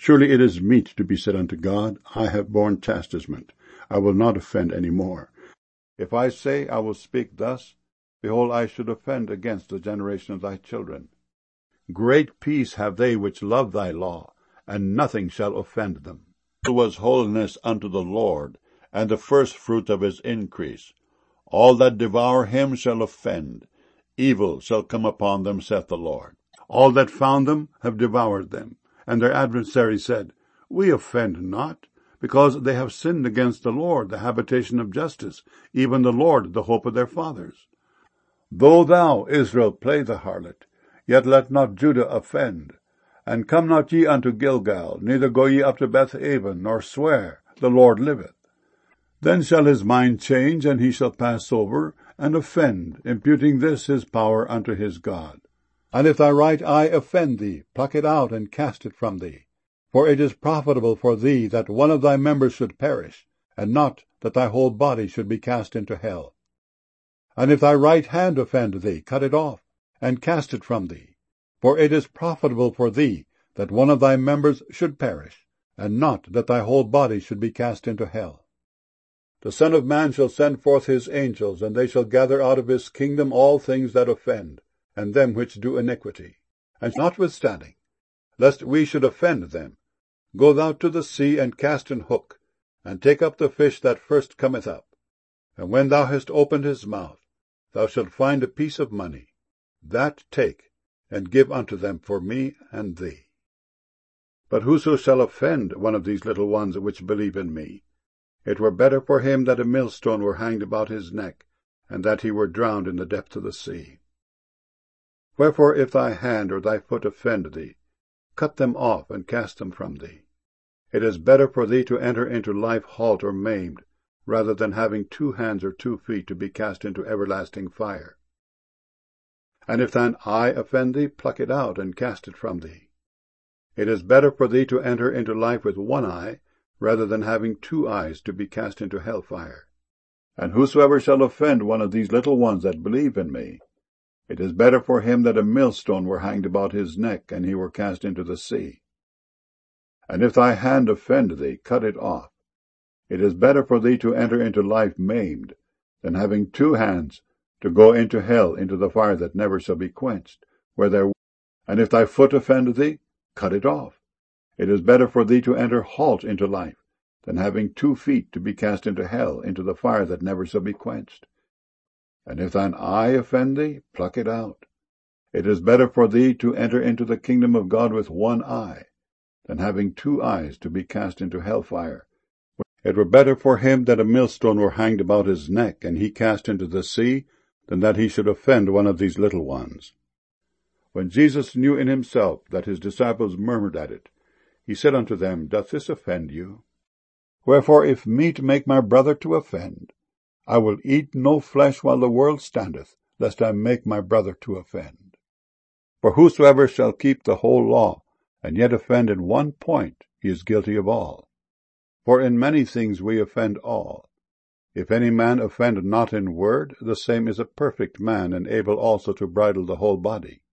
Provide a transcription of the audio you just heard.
Surely it is meet to be said unto God, I have borne chastisement, I will not offend any more. If I say I will speak thus, behold, I should offend against the generation of thy children. Great peace have they which love thy law, and nothing shall offend them. It was holiness unto the Lord, and the firstfruits of his increase. All that devour him shall offend. Evil shall come upon them, saith the Lord. All that found them have devoured them. And their adversaries said, We offend not, because they have sinned against the Lord, the habitation of justice, even the Lord, the hope of their fathers. Though thou, Israel, play the harlot, yet let not Judah offend. And come not ye unto Gilgal, neither go ye up to Bethaven, nor swear, the Lord liveth. Then shall his mind change, and he shall pass over, and offend, imputing this his power unto his God. And if thy right eye offend thee, pluck it out, and cast it from thee. For it is profitable for thee that one of thy members should perish, and not that thy whole body should be cast into hell. And if thy right hand offend thee, cut it off, and cast it from thee. For it is profitable for thee that one of thy members should perish, and not that thy whole body should be cast into hell. The Son of Man shall send forth his angels, and they shall gather out of his kingdom all things that offend, and them which do iniquity. And notwithstanding, lest we should offend them, go thou to the sea, and cast an hook, and take up the fish that first cometh up. And when thou hast opened his mouth, thou shalt find a piece of money. That take, and give unto them for me and thee. But whoso shall offend one of these little ones which believe in me, it were better for him that a millstone were hanged about his neck, and that he were drowned in the depth of the sea. Wherefore if thy hand or thy foot offend thee, cut them off, and cast them from thee. It is better for thee to enter into life halt or maimed, rather than having 2 hands or 2 feet to be cast into everlasting fire. And if thine eye offend thee, pluck it out, and cast it from thee. It is better for thee to enter into life with 1 eye, rather than having 2 eyes to be cast into hell fire. And whosoever shall offend one of these little ones that believe in me, it is better for him that a millstone were hanged about his neck, and he were cast into the sea. And if thy hand offend thee, cut it off. It is better for thee to enter into life maimed, than having 2 hands to go into hell, into the fire that never shall be quenched, And if thy foot offend thee, cut it off. It is better for thee to enter halt into life, than having 2 feet to be cast into hell, into the fire that never shall be quenched. And if thine eye offend thee, pluck it out. It is better for thee to enter into the kingdom of God with 1 eye, than having 2 eyes to be cast into hell fire. It were better for him that a millstone were hanged about his neck, and he cast into the sea, than that he should offend one of these little ones. When Jesus knew in himself that his disciples murmured at it, he said unto them, Doth this offend you? Wherefore, if meat make my brother to offend, I will eat no flesh while the world standeth, lest I make my brother to offend. For whosoever shall keep the whole law, and yet offend in 1 point, he is guilty of all. For in many things we offend all. If any man offend not in word, the same is a perfect man, and able also to bridle the whole body.